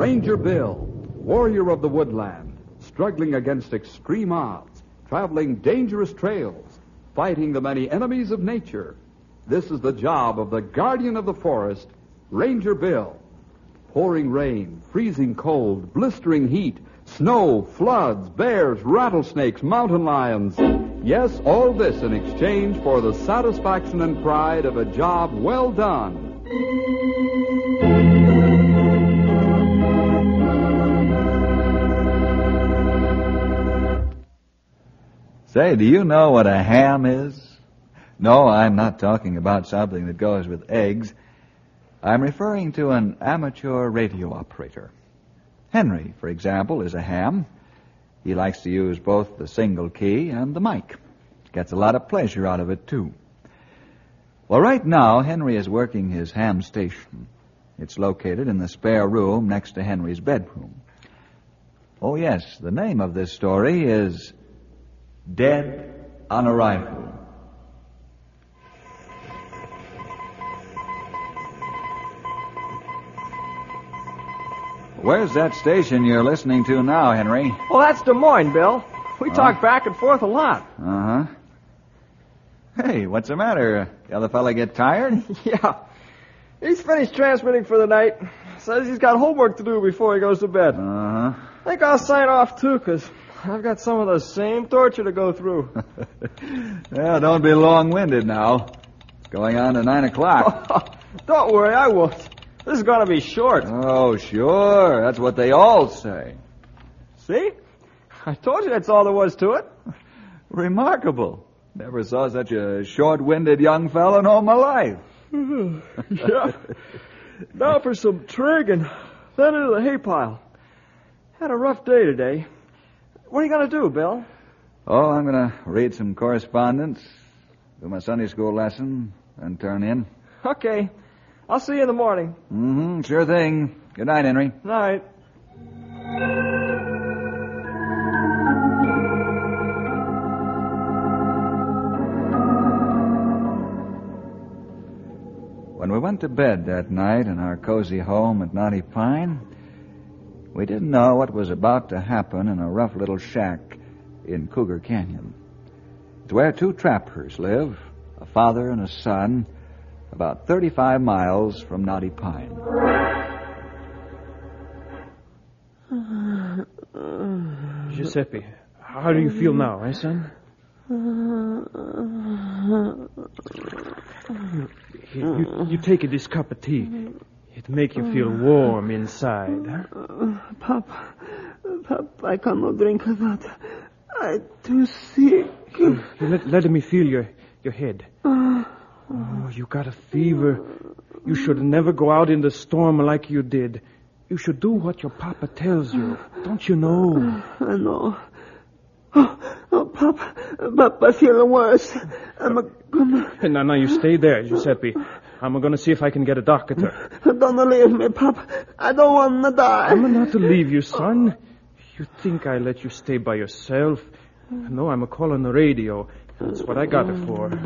Ranger Bill, warrior of the woodland, struggling against extreme odds, traveling dangerous trails, fighting the many enemies of nature. This is the job of the guardian of the forest, Ranger Bill. Pouring rain, freezing cold, blistering heat, snow, floods, bears, rattlesnakes, mountain lions. Yes, all this in exchange for the satisfaction and pride of a job well done. Say, do you know what a ham is? No, I'm not talking about something that goes with eggs. I'm referring to an amateur radio operator. Henry, for example, is a ham. He likes to use both the single key and the mic. Gets a lot of pleasure out of it, too. Well, right now, Henry is working his ham station. It's located in the spare room next to Henry's bedroom. Oh, yes, the name of this story is Dead on Arrival. Where's that station you're listening to now, Henry? Well, that's Des Moines, Bill. We talk back and forth a lot. Uh-huh. Hey, what's the matter? The other fella get tired? Yeah. He's finished transmitting for the night. Says he's got homework to do before he goes to bed. Uh-huh. I think I'll sign off, too, because I've got some of the same torture to go through. Well, don't be long-winded now. It's going on to 9 o'clock. Don't worry, I won't. This is going to be short. Oh, sure. That's what they all say. See? I told you that's all there was to it. Remarkable. Never saw such a short-winded young fellow in all my life. Yeah. Now for some trig and then into the hay pile. Had a rough day today. What are you going to do, Bill? Oh, I'm going to read some correspondence, do my Sunday school lesson, and turn in. Okay. I'll see you in the morning. Mm-hmm, sure thing. Good night, Henry. Night. When we went to bed that night in our cozy home at Knotty Pine, we didn't know what was about to happen in a rough little shack in Cougar Canyon. It's where two trappers live, a father and a son, about 35 miles from Knotty Pine. Giuseppe, how do you feel now, son? You take this cup of tea. It make you feel warm inside. Pop, I cannot drink that. I'm too sick. Let me feel your head. Oh, you got a fever. You should never go out in the storm like you did. You should do what your papa tells you. Don't you know? I know. Oh, Pop, I feel worse. I'm gonna... Now, you stay there, Giuseppe. I'm gonna see if I can get a doctor. Don't leave me, Pop. I don't want to die. I'm not to leave you, son. You think I let you stay by yourself? No, I'm calling the radio. That's what I got it for.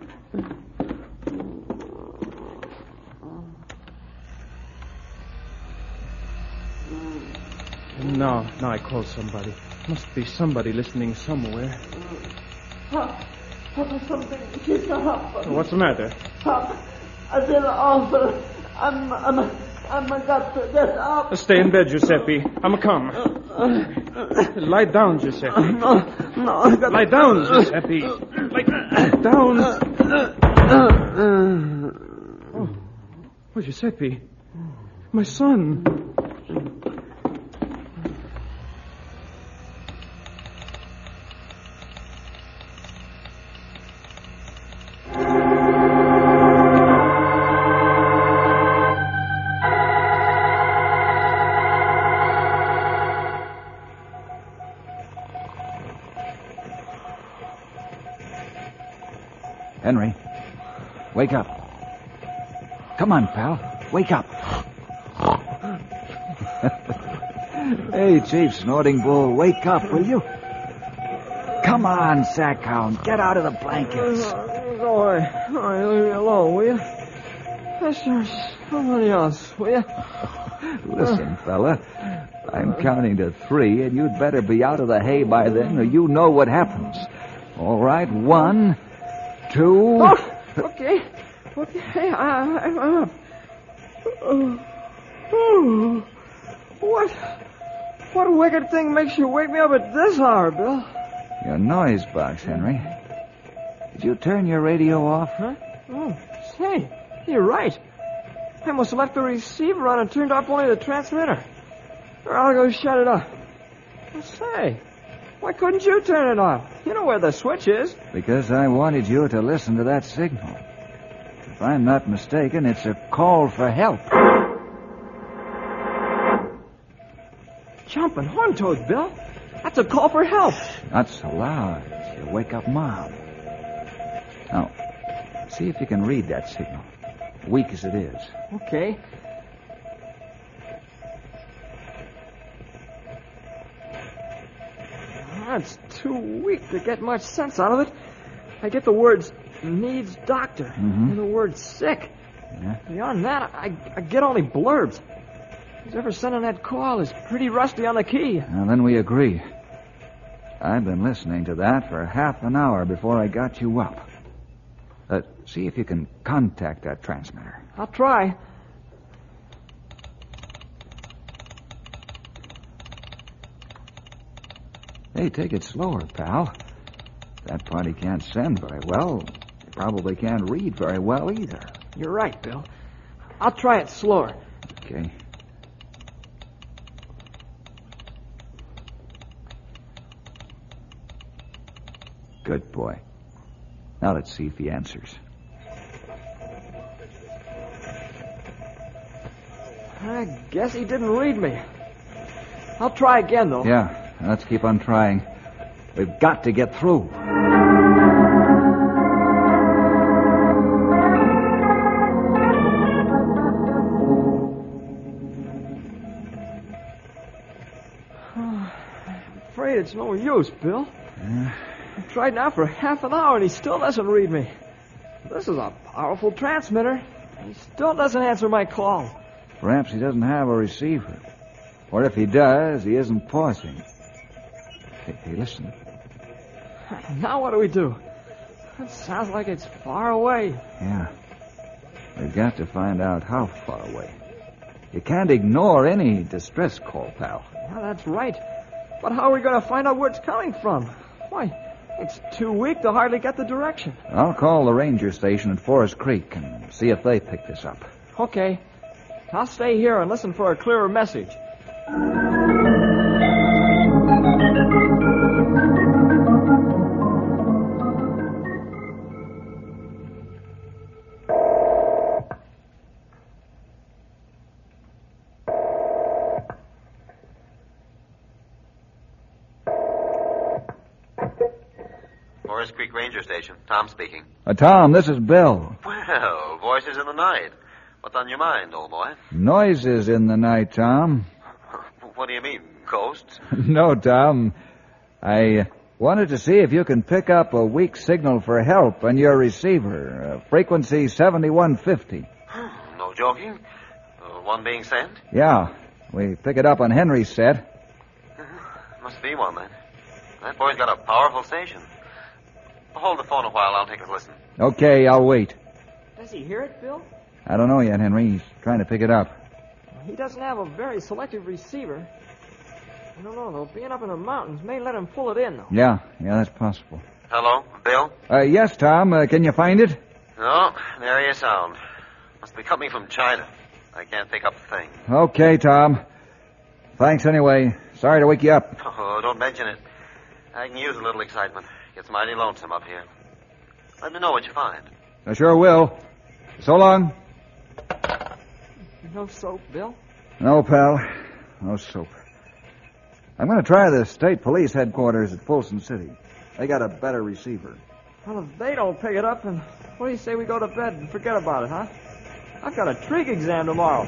Now I call somebody. Must be somebody listening somewhere. Pop, something keeps up. What's the matter? Pop, I feel awful. I'm got to get up. Stay in bed, Giuseppe. I'm come. Lie down, Giuseppe. No, I got... Lie down, Giuseppe. Lie down. Oh, Giuseppe. My son. Henry, wake up. Come on, pal. Wake up. Hey, Chief Snorting Bull, wake up, will you? Come on, Sackhound. Get out of the blankets. Go away. All right, leave me alone, will you? Mr. Somebody else, will you? Listen, fella, I'm counting to 3, and you'd better be out of the hay by then, or you know what happens. All right, 1, 2... Oh, okay. Okay, I'm up. What wicked thing makes you wake me up at this hour, Bill? Your noise box, Henry. Did you turn your radio off? Huh? Oh, say, you're right. I must have left the receiver on and turned off only the transmitter. Or I'll go shut it off. Well, say, why couldn't you turn it off? You know where the switch is. Because I wanted you to listen to that signal. If I'm not mistaken, it's a call for help. Jumping horn toads, Bill. That's a call for help. Not so loud. You'll wake up Mom. Now, see if you can read that signal. Weak as it is. Okay. It's too weak to get much sense out of it. I get the words needs doctor and the word sick. Yeah. Beyond that, I get only blurbs. Whoever sending that call is pretty rusty on the key. Now, then we agree. I've been listening to that for half an hour before I got you up. See if you can contact that transmitter. I'll try. Hey, take it slower, pal. That party can't send very well. They probably can't read very well either. You're right, Bill. I'll try it slower. Okay. Good boy. Now let's see if he answers. I guess he didn't read me. I'll try again, though. Yeah, let's keep on trying. We've got to get through. I'm afraid it's no use, Bill. I've tried now for half an hour and he still doesn't read me. This is a powerful transmitter. He still doesn't answer my call. Perhaps he doesn't have a receiver. Or if he does, he isn't pausing. Hey, listen. Now what do we do? It sounds like it's far away. Yeah. We've got to find out how far away. You can't ignore any distress call, pal. Yeah, that's right. But how are we going to find out where it's coming from? Why, it's too weak to hardly get the direction. I'll call the ranger station at Forest Creek and see if they pick this up. Okay. I'll stay here and listen for a clearer message. Forest Creek Ranger Station. Tom speaking. Tom, this is Bill. Well, voices in the night. What's on your mind, old boy? Noises in the night, Tom. What do you mean, ghosts? No, Tom. I wanted to see if you can pick up a weak signal for help on your receiver, frequency 7150. No joking? One being sent? Yeah, we pick it up on Henry's set. Must be one, then. That boy's got a powerful station. Hold the phone a while. I'll take a listen. Okay, I'll wait. Does he hear it, Bill? I don't know yet, Henry. He's trying to pick it up. He doesn't have a very selective receiver. I don't know, though. Being up in the mountains may let him pull it in, though. Yeah, that's possible. Hello, Bill? Yes, Tom. Can you find it? No, nary a sound. Must be coming from China. I can't pick up a thing. Okay, Tom. Thanks anyway. Sorry to wake you up. Oh, don't mention it. I can use a little excitement. Gets mighty lonesome up here. Let me know what you find. I sure will. So long. No soap, Bill? No, pal. No soap. I'm going to try the state police headquarters at Folsom City. They got a better receiver. Well, if they don't pick it up, then what do you say we go to bed and forget about it, huh? I've got a trig exam tomorrow.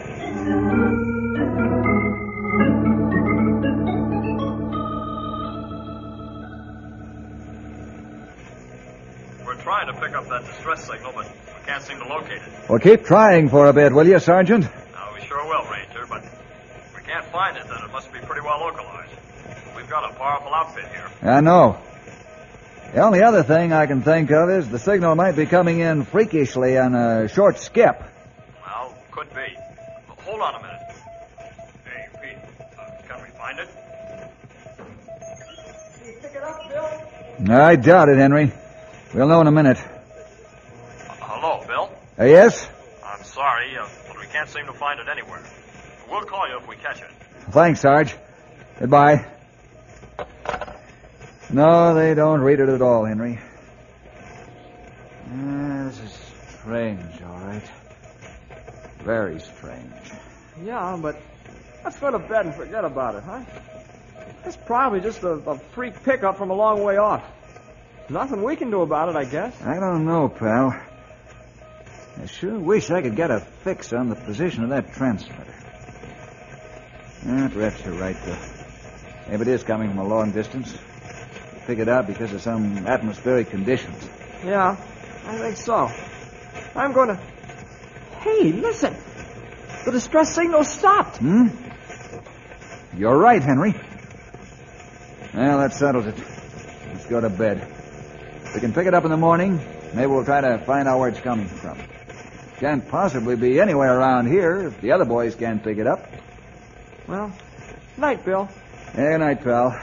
We're trying to pick up that distress signal, but we can't seem to locate it. Well, keep trying for a bit, will you, Sergeant? We sure will, Ranger, but if we can't find it, then it must be pretty well localized. We've got a powerful outfit here. I know. The only other thing I can think of is the signal might be coming in freakishly on a short skip. Well, could be. Hold on a minute. Hey, Pete, can we find it? Can you pick it up, Bill? I doubt it, Henry. We'll know in a minute. Hello, Bill? Yes? I'm sorry, but we can't seem to find it anywhere. We'll call you if we catch it. Thanks, Sarge. Goodbye. No, they don't read it at all, Henry. This is strange, all right. Very strange. Yeah, but let's go to bed and forget about it, huh? It's probably just a freak pickup from a long way off. Nothing we can do about it, I guess. I don't know, pal. I sure wish I could get a fix on the position of that transmitter. Perhaps you're right, though. Maybe it is coming from a long distance. Pick it out because of some atmospheric conditions. Yeah, I think so. I'm going to... Hey, listen. The distress signal stopped. You're right, Henry. Well, that settles it. Let's go to bed. If we can pick it up in the morning, maybe we'll try to find out where it's coming from. Can't possibly be anywhere around here if the other boys can't pick it up. Well, night, Bill. Good night, pal.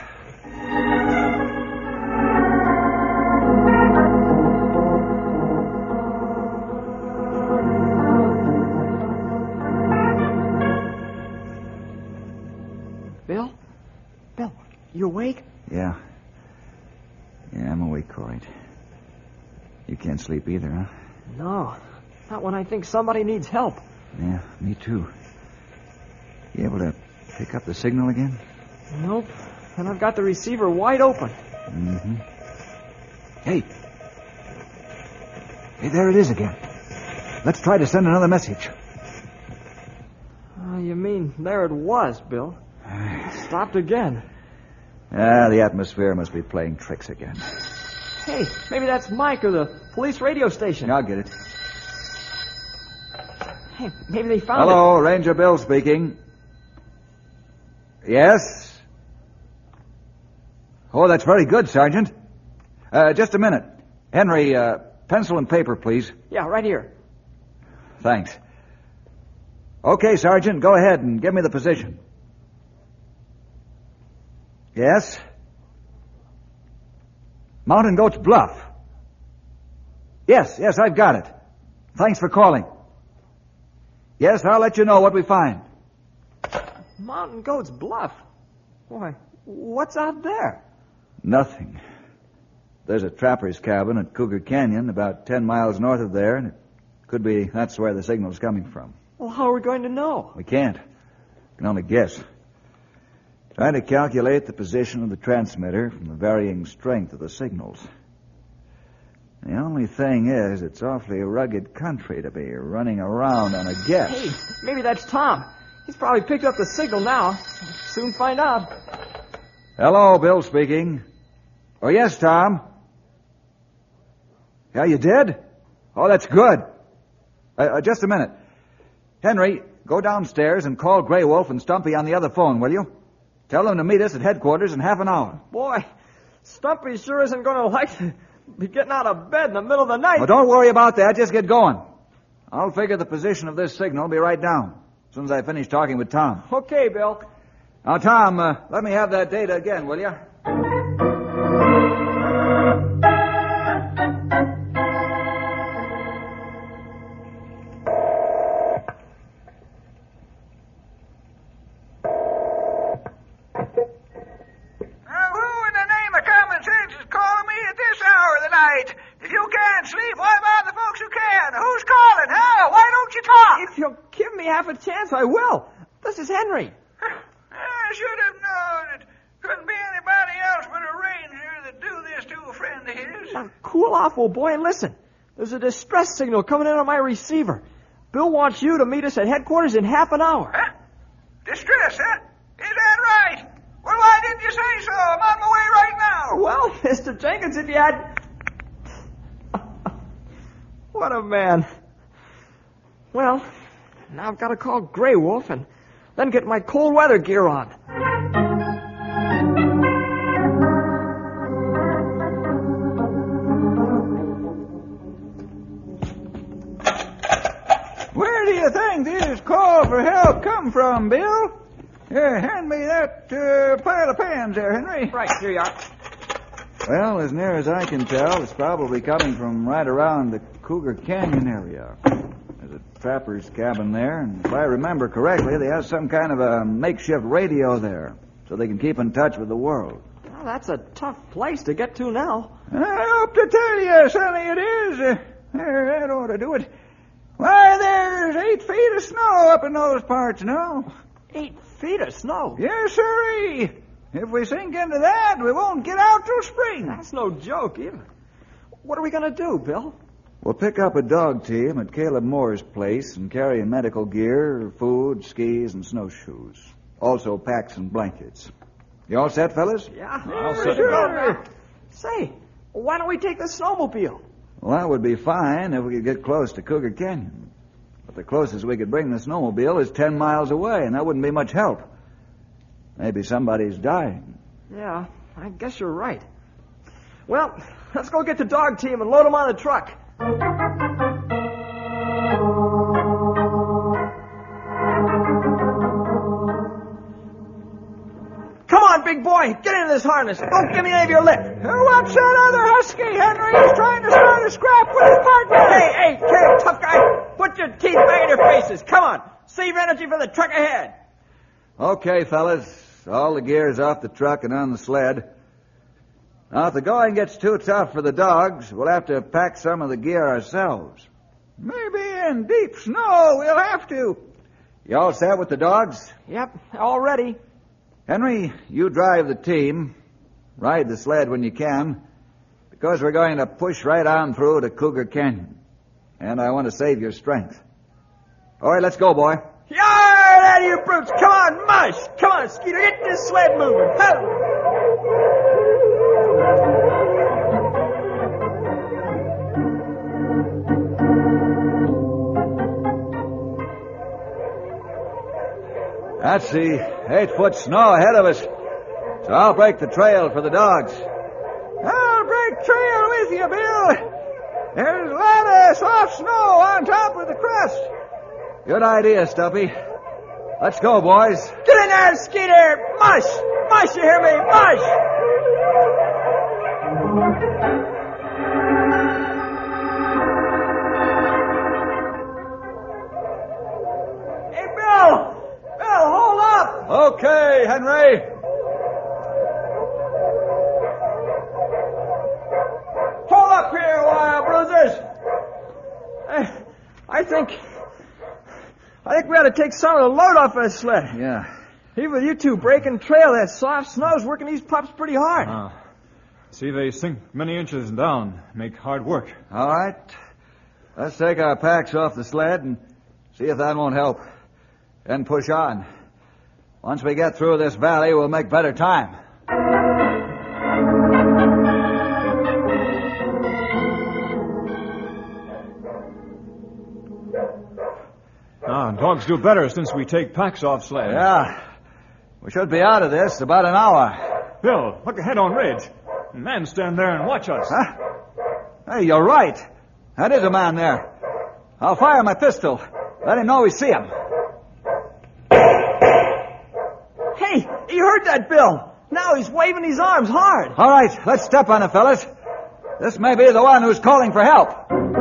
Bill, you awake? Yeah. Yeah, I'm awake, all right. You can't sleep either, huh? No, not when I think somebody needs help. Yeah, me too. You able to pick up the signal again? Nope, and I've got the receiver wide open. Mm-hmm. Hey, there it is again. Let's try to send another message. You mean there it was, Bill? Stopped again. The atmosphere must be playing tricks again. Hey, maybe that's Mike or the police radio station. I'll get it. Hey, maybe they found Hello, Ranger Bill speaking. Yes? Oh, that's very good, Sergeant. Just a minute. Henry, pencil and paper, please. it. Yeah, right here. Thanks. Okay, Sergeant, go ahead and give me the position. Yes? Mountain Goat's Bluff. Yes, I've got it. Thanks for calling. Yes, I'll let you know what we find. Mountain Goat's Bluff? Why, what's out there? Nothing. There's a trapper's cabin at Cougar Canyon about 10 miles north of there, and it could be that's where the signal's coming from. Well, how are we going to know? We can't. We can only guess. Trying to calculate the position of the transmitter from the varying strength of the signals. The only thing is, it's awfully rugged country to be running around on a guess. Hey, maybe that's Tom. He's probably picked up the signal now. Soon find out. Hello, Bill speaking. Oh, yes, Tom. Yeah, you did? Oh, that's good. Just a minute. Henry, go downstairs and call Grey Wolf and Stumpy on the other phone, will you? Tell them to meet us at headquarters in half an hour. Boy, Stumpy sure isn't going to like to be getting out of bed in the middle of the night. Well, don't worry about that. Just get going. I'll figure the position of this signal and be right down as soon as I finish talking with Tom. Okay, Bill. Now, Tom, let me have that data again, will you? If you can't sleep, what about the folks who can? Who's calling, huh? Why don't you talk? If you'll give me half a chance, I will. This is Henry. I should have known it. Couldn't be anybody else but a ranger that'd do this to a friend of his. Now, cool off, old boy, and listen. There's a distress signal coming in on my receiver. Bill wants you to meet us at headquarters in half an hour. Huh? Distress, huh? Is that right? Well, why didn't you say so? I'm on my way right now. Well, Mr. Jenkins, if you had... What a man. Well, now I've got to call Grey Wolf and then get my cold weather gear on. Where do you think this call for help come from, Bill? Here, hand me that pile of pans there, Henry. Right, here you are. Well, as near as I can tell, it's probably coming from right around the Cougar Canyon area. There's a trapper's cabin there, and if I remember correctly, they have some kind of a makeshift radio there, so they can keep in touch with the world. Well, that's a tough place to get to now. I hope to tell you, Sonny, it is. That ought to do it. Why, there's 8 feet of snow up in those parts now. 8 feet of snow? Yes, sirree. If we sink into that, we won't get out till spring. That's no joke, either. What are we going to do, Bill? We'll pick up a dog team at Caleb Moore's place and carry in medical gear, food, skis, and snowshoes. Also packs and blankets. You all set, fellas? Yeah. I'll set Sure. Say, why don't we take the snowmobile? Well, that would be fine if we could get close to Cougar Canyon. But the closest we could bring the snowmobile is 10 miles away, and that wouldn't be much help. Maybe somebody's dying. Yeah, I guess you're right. Well, let's go get the dog team and load them on the truck. Come on, big boy. Get into this harness. Don't give me any of your lip. What's that other husky, Henry? He's trying to start a scrap with his partner. Hey, tough guy. Put your teeth back in your faces. Come on. Save energy for the truck ahead. Okay, fellas. All the gear's off the truck and on the sled. Now, if the going gets too tough for the dogs, we'll have to pack some of the gear ourselves. Maybe in deep snow we'll have to. You all set with the dogs? Yep, all ready. Henry, you drive the team. Ride the sled when you can, because we're going to push right on through to Cougar Canyon. And I want to save your strength. All right, let's go, boy. Yar, out of you brutes. Come on, mush. Come on, Skeeter. Get this sled moving. That's the 8-foot snow ahead of us. So I'll break the trail for the dogs. I'll break trail with you, Bill. There's a lot of soft snow on top of the crust. Good idea, Stumpy. Let's go, boys. Get in there, Skeeter. Mush. Mush, you hear me? Mush. Hey, Bill. Bill, hold up. Okay, Henry. Hold up here, wild bruisers. I think we ought to take some of the load off this sled. Yeah. Even with you two breaking trail, that soft snow's working these pups pretty hard. See, they sink many inches down, make hard work. All right. Let's take our packs off the sled and see if that won't help. Then push on. Once we get through this valley, we'll make better time. Dogs do better since we take packs off sled. Yeah. We should be out of this about an hour. Bill, look ahead on ridge. A man stand there and watch us. Huh? Hey, you're right. That is a man there. I'll fire my pistol. Let him know we see him. Hey, you heard that, Bill. Now he's waving his arms hard. All right, let's step on it, fellas. This may be the one who's calling for help.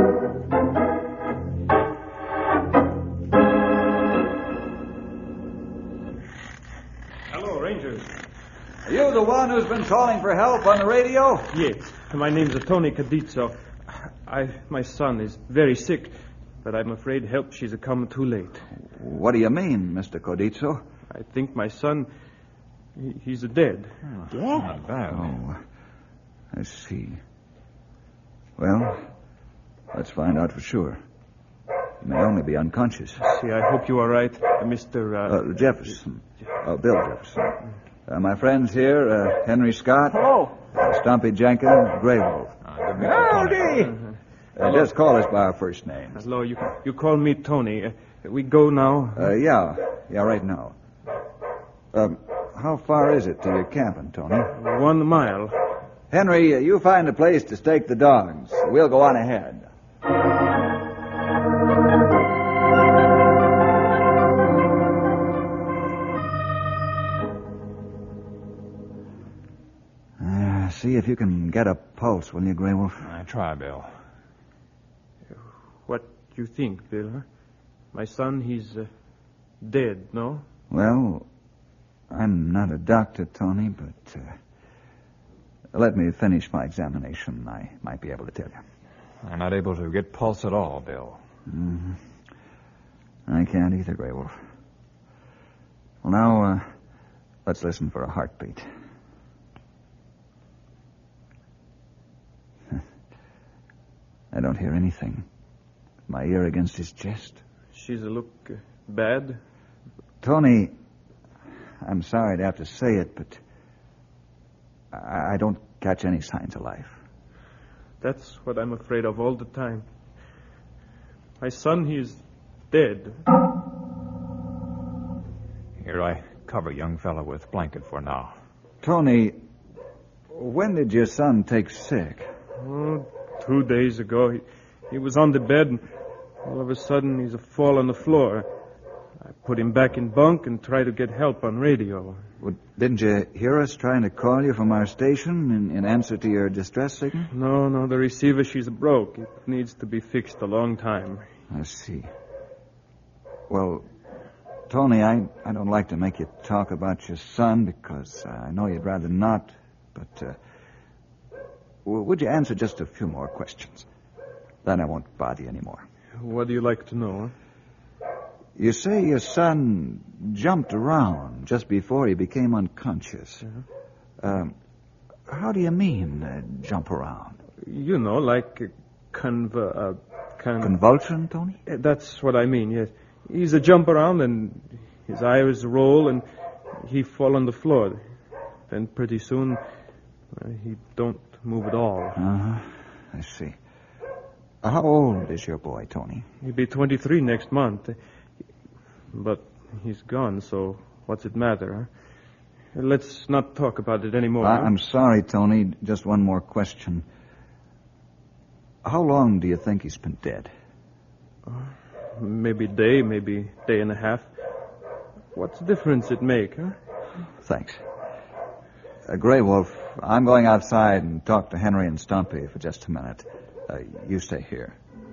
Hello, Rangers. Are you the one who's been calling for help on the radio? Yes, my name's Tony Cadizzo. My son is very sick, but I'm afraid help she's come too late. What do you mean, Mr. Codizzo? I think my son, he's dead. Not bad. Oh, I see. Well, let's find out for sure. He may only be unconscious. See, I hope you are right, Mr. Jefferson. Bill Jefferson. My friends here, Henry Scott. Hello. Stumpy Jenkins, Grey Wolf. Howdy. Just call us by our first names. Hello, you call me Tony. We go now? Yeah, right now. How far is it to your camping, Tony? 1 mile. Henry, you find a place to stake the dogs. We'll go on ahead. See if you can get a pulse, will you, Grey Wolf? I try, Bill. What you think, Bill? My son, he's dead, no? Well, I'm not a doctor, Tony, but let me finish my examination. I might be able to tell you. I'm not able to get pulse at all, Bill. Mm-hmm. I can't either, Grey Wolf. Well, now, let's listen for a heartbeat. I don't hear anything. My ear against his chest. She's a look bad? Tony, I'm sorry to have to say it, but I don't catch any signs of life. That's what I'm afraid of all the time. My son, he's dead. Here, I cover young fella with blanket for now. Tony, when did your son take sick? Oh, 2 days ago. He was on the bed, and all of a sudden he's a fall on the floor. I put him back in bunk and tried to get help on radio. Well, didn't you hear us trying to call you from our station in answer to your distress signal? No, the receiver, she's broke. It needs to be fixed a long time. I see. Well, Tony, I don't like to make you talk about your son because I know you'd rather not, but would you answer just a few more questions? Then I won't bother you anymore. What do you like to know? You say your son jumped around just before he became unconscious. How do you mean, jump around? You know, like convulsion, Tony? That's what I mean, yes. He's a jump around and his eyes roll and he fall on the floor. Then pretty soon he don't move at all. Uh-huh. I see. How old is your boy, Tony? He'll be 23 next month. But he's gone, so what's it matter, huh? Let's not talk about it anymore. I'm sorry, Tony. Just one more question. How long do you think he's been dead? Maybe a day, maybe a day and a half. What's difference it make, huh? Thanks. Grey Wolf, I'm going outside and talk to Henry and Stumpy for just a minute. You stay here.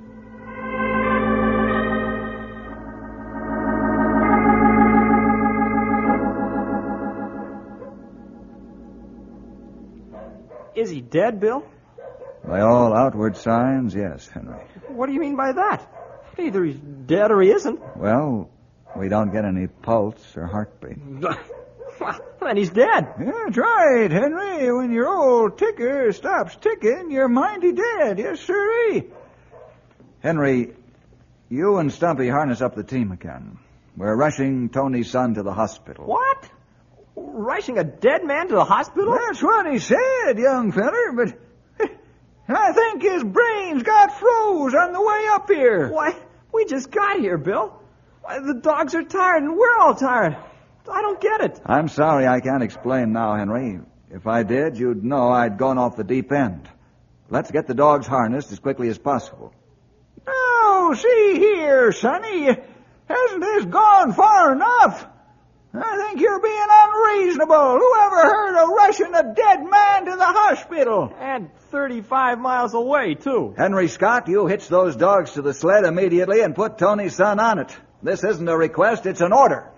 Is he dead, Bill? By all outward signs, yes, Henry. What do you mean by that? Either he's dead or he isn't. Well, we don't get any pulse or heartbeat. Then he's dead. Yeah, that's right, Henry. When your old ticker stops ticking, you're mighty dead. Yes, sirree. Henry, you and Stumpy harness up the team again. We're rushing Tony's son to the hospital. What? Rushing a dead man to the hospital? That's what he said, young feller, but I think his brains got froze on the way up here. Why, we just got here, Bill. Why, the dogs are tired and we're all tired. I don't get it. I'm sorry I can't explain now, Henry. If I did, you'd know I'd gone off the deep end. Let's get the dogs harnessed as quickly as possible. Oh, see here, Sonny. Hasn't this gone far enough? I think you're being unreasonable. Whoever heard of rushing a dead man to the hospital? And 35 miles away, too. Henry Scott, you hitch those dogs to the sled immediately and put Tony's son on it. This isn't a request, it's an order.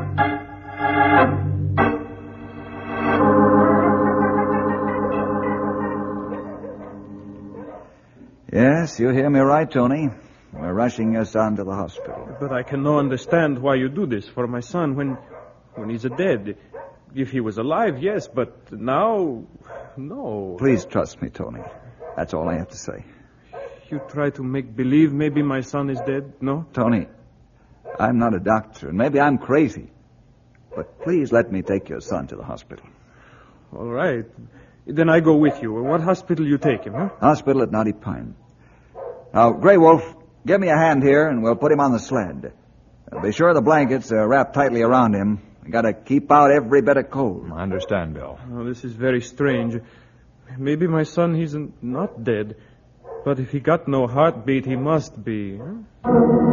Yes, you hear me right, Tony. We're rushing your son to the hospital. But I can no understand why you do this for my son when he's dead. If he was alive, yes, but now, no. Please trust me, Tony. That's all I have to say. You try to make believe maybe my son is dead, no? Tony, I'm not a doctor, and maybe I'm crazy. But please let me take your son to the hospital. All right. Then I go with you. What hospital you take him, huh? Hospital at Knotty Pine. Now, Grey Wolf, give me a hand here, and we'll put him on the sled. Be sure the blankets are wrapped tightly around him. We got to keep out every bit of cold. I understand, Bill. Oh, this is very strange. Maybe my son, he's not dead. But if he got no heartbeat, he must be. Huh?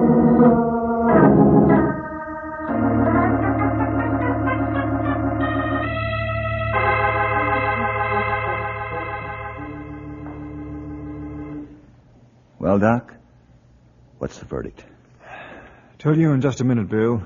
Well, Doc, what's the verdict? Tell you in just a minute, Bill.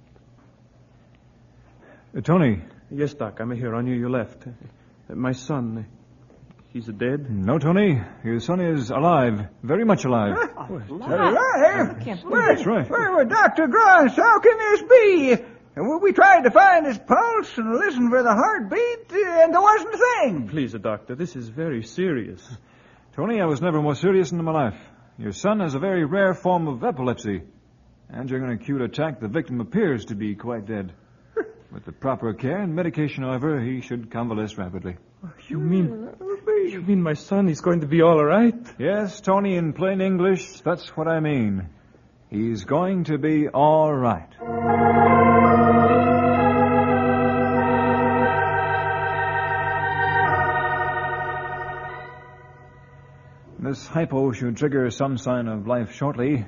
Tony. Yes, Doc, I'm here. I knew you left. My son, he's dead? No, Tony. Your son is alive. Very much alive. Alive? That's right. Well, Dr. Grant, how can this be? We tried to find his pulse and listen for the heartbeat, and there wasn't a thing. Please, Doctor, this is very serious. Tony, I was never more serious in my life. Your son has a very rare form of epilepsy. And during an acute attack, the victim appears to be quite dead. With the proper care and medication, however, he should convalesce rapidly. You mean my son is going to be all right? Yes, Tony, in plain English, that's what I mean. He's going to be all right. This hypo should trigger some sign of life shortly.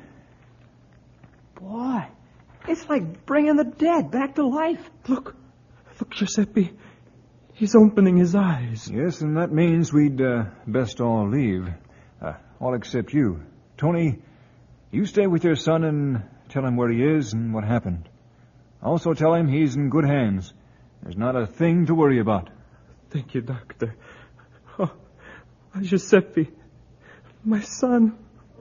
Boy, it's like bringing the dead back to life. Look, Giuseppe. He's opening his eyes. Yes, and that means we'd best all leave. All except you. Tony, you stay with your son and tell him where he is and what happened. Also tell him he's in good hands. There's not a thing to worry about. Thank you, Doctor. Oh, Giuseppe, my son.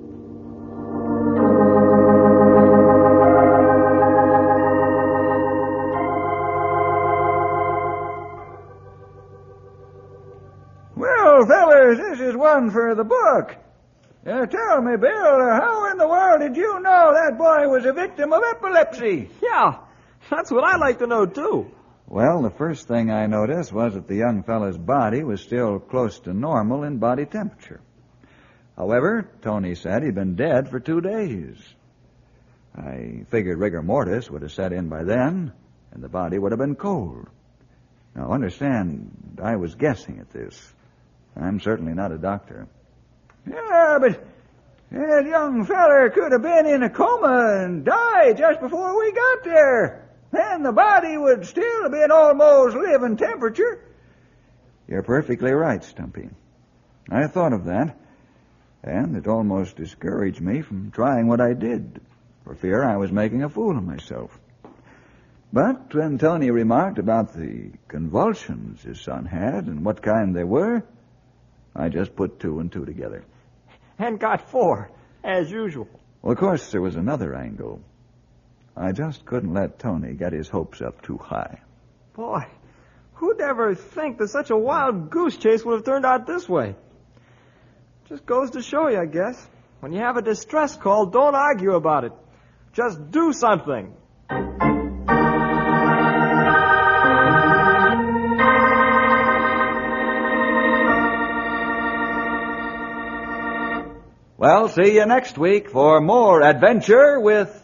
Well, fellas, this is one for the book. Tell me, Bill, how in the world did you know that boy was a victim of epilepsy? Yeah, that's what I'd like to know, too. Well, the first thing I noticed was that the young fellow's body was still close to normal in body temperature. However, Tony said he'd been dead for 2 days. I figured rigor mortis would have set in by then, and the body would have been cold. Now, understand, I was guessing at this. I'm certainly not a doctor. Yeah, but that young feller could have been in a coma and died just before we got there. Then the body would still have been almost living temperature. You're perfectly right, Stumpy. I thought of that, and it almost discouraged me from trying what I did, for fear I was making a fool of myself. But when Tony remarked about the convulsions his son had and what kind they were, I just put 2 and 2 together. And got 4, as usual. Well, of course, there was another angle. I just couldn't let Tony get his hopes up too high. Boy, who'd ever think that such a wild goose chase would have turned out this way? Just goes to show you, I guess. When you have a distress call, don't argue about it. Just do something. Well, see you next week for more adventure with